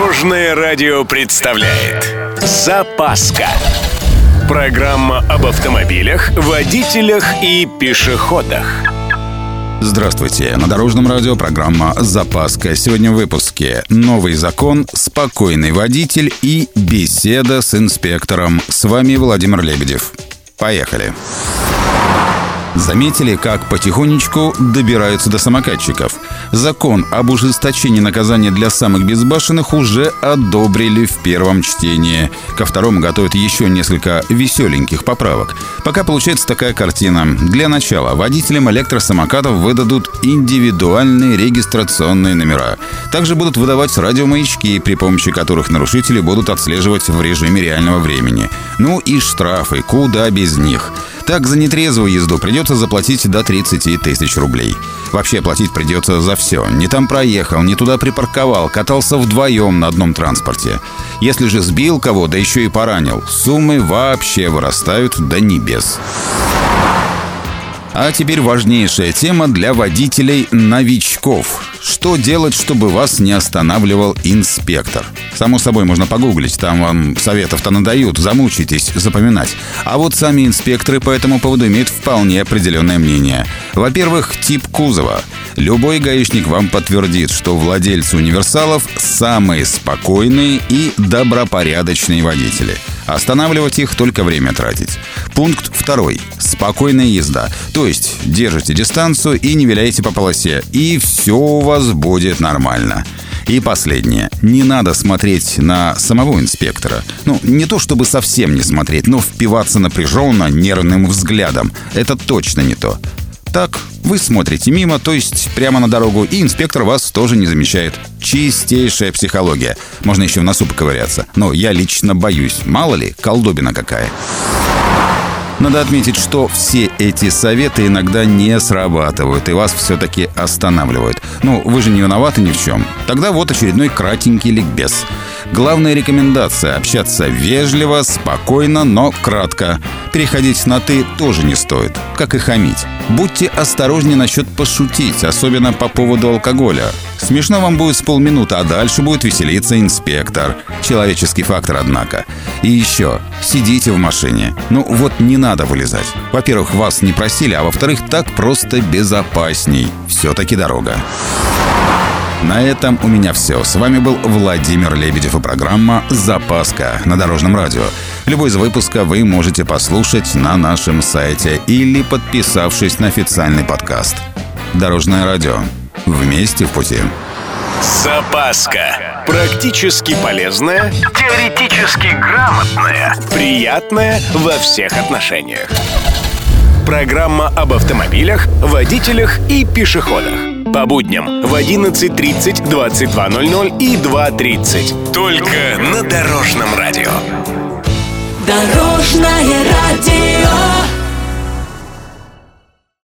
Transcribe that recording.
Дорожное радио представляет «Запаска». Программа об автомобилях, водителях и пешеходах. Здравствуйте. На Дорожном радио программа «Запаска». Сегодня в выпуске новый закон, спокойный водитель и беседа с инспектором. С вами Владимир Лебедев. Поехали. Заметили, как потихонечку добираются до самокатчиков? Закон об ужесточении наказания для самых безбашенных уже одобрили в первом чтении. Ко второму готовят еще несколько веселеньких поправок. Пока получается такая картина. Для начала водителям электросамокатов выдадут индивидуальные регистрационные номера. Также будут выдавать радиомаячки, при помощи которых нарушители будут отслеживать в режиме реального времени. Ну и штрафы, куда без них. Так, за нетрезвую езду придется заплатить до 30 тысяч рублей. Вообще платить придется за все. Не там проехал, не туда припарковал, катался вдвоем на одном транспорте. Если же сбил кого, да еще и поранил, суммы вообще вырастают до небес. А теперь важнейшая тема для водителей-новичков. Что делать, чтобы вас не останавливал инспектор? Само собой, можно погуглить, там вам советов-то надают, замучитесь запоминать. А вот сами инспекторы по этому поводу имеют вполне определенное мнение. Во-первых, тип кузова. Любой гаишник вам подтвердит, что владельцы универсалов самые спокойные и добропорядочные водители. Останавливать их только время тратить. Пункт 2. Спокойная езда. То есть держите дистанцию и не виляете по полосе. И все у вас будет нормально. И последнее. Не надо смотреть на самого инспектора. Не то чтобы совсем не смотреть, но впиваться напряженно, нервным взглядом. Это точно не то. Так, вы смотрите мимо, то есть прямо на дорогу, и инспектор вас тоже не замечает. Чистейшая психология. Можно еще в носу поковыряться. Но я лично боюсь. Мало ли, колдобина какая. Надо отметить, что все эти советы иногда не срабатывают и вас все-таки останавливают. Вы же не виноваты ни в чем. Тогда вот очередной кратенький ликбез. Главная рекомендация – общаться вежливо, спокойно, но кратко. Переходить на «ты» тоже не стоит, как и хамить. Будьте осторожнее насчет пошутить, особенно по поводу алкоголя. Смешно вам будет с полминуты, а дальше будет веселиться инспектор. Человеческий фактор, однако. И еще, сидите в машине. Не надо вылезать. Во-первых, вас не просили, а во-вторых, так просто безопасней. Все-таки дорога. На этом у меня все. С вами был Владимир Лебедев и программа «Запаска» на Дорожном радио. Любой из выпусков вы можете послушать на нашем сайте или подписавшись на официальный подкаст. Дорожное радио. Вместе в пути. «Запаска». Практически полезная, теоретически грамотная, приятная во всех отношениях. Программа об автомобилях, водителях и пешеходах. По будням в 11:30, 22:00 и 2:30. Только на Дорожном радио. Дорожное радио.